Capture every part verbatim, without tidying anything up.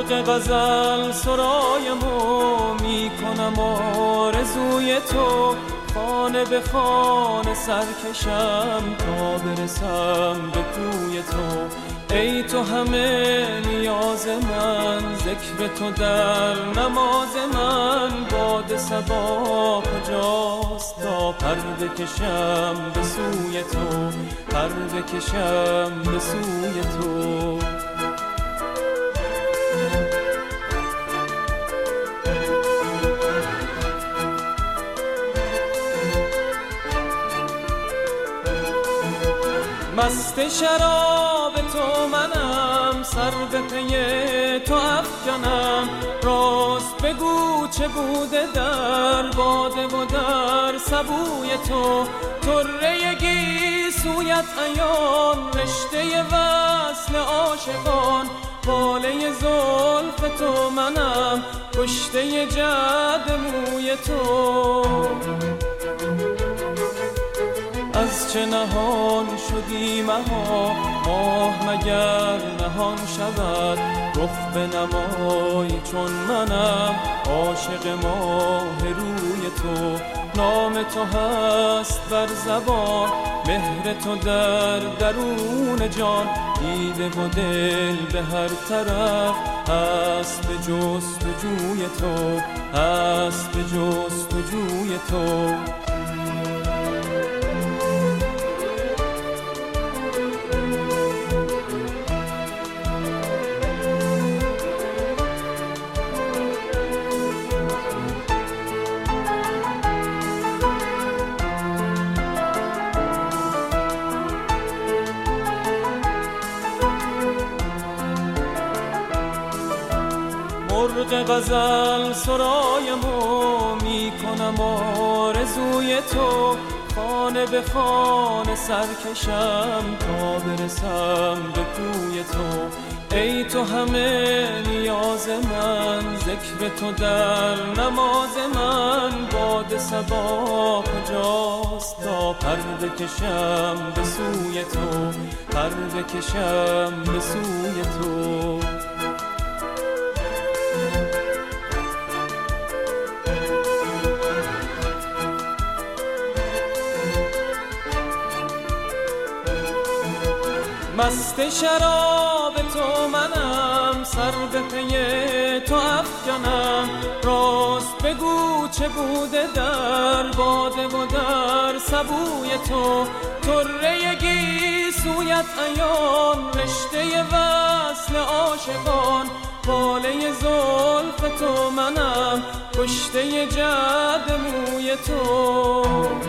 مرغ غزل سرایمو میکنم آرزوی تو، خانه به خانه سرکشم تا برسم به کوی تو. ای تو همه نیاز من، ذکر تو در نماز من. باد صبا کجاست تا پر بکشم به سوی تو، پر بکشم به سوی تو. مست شراب تو منم، سر به پی تو افکنم. راست بگو چه بوده در باده و در سبوی تو. طره گیسویت عیان، رشته وصل عاشقان. باله زلف تو منم، کشته جعد موی تو. از چه نهان شدی مها، ماه مگر نهان شود. رخ به نمای چون منم، عاشق ماه روی تو. نام تو هست بر زبان، مهر تو در درون جان. دیده و دل به هر طرف هست به جستجوی تو، هست به جستجوی تو. مرغ غزل سرایمو میکنم آرزوی تو، خانه به خانه سرکشم تا برسم به کوی تو. ای تو همه نیاز من، ذکر تو در نماز من. باد صبا کجاست تا پر بکشم به سوی تو، پر بکشم به سوی تو. مست شراب تو منم، سر به پی تو افکنم. راست بگو چه بوده در باده و در سبوی تو. طره گیسویت عیان، رشته وصل عاشقان. باله زلف تو منم، کشته جعد موی تو.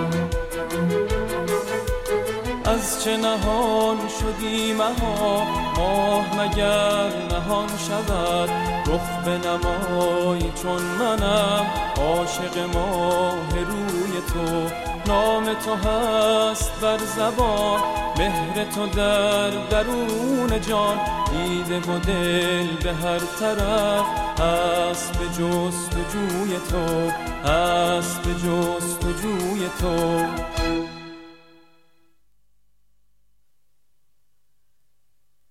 از چه نهان شدی مها، ماه مگر نهان شود. رخ به نمای چون منم، عاشق ماه روی تو. نام تو هست بر زبان، مهر تو در درون جان. دیده و دل به هر طرف هست به جستجوی تو، هست به جستجوی تو.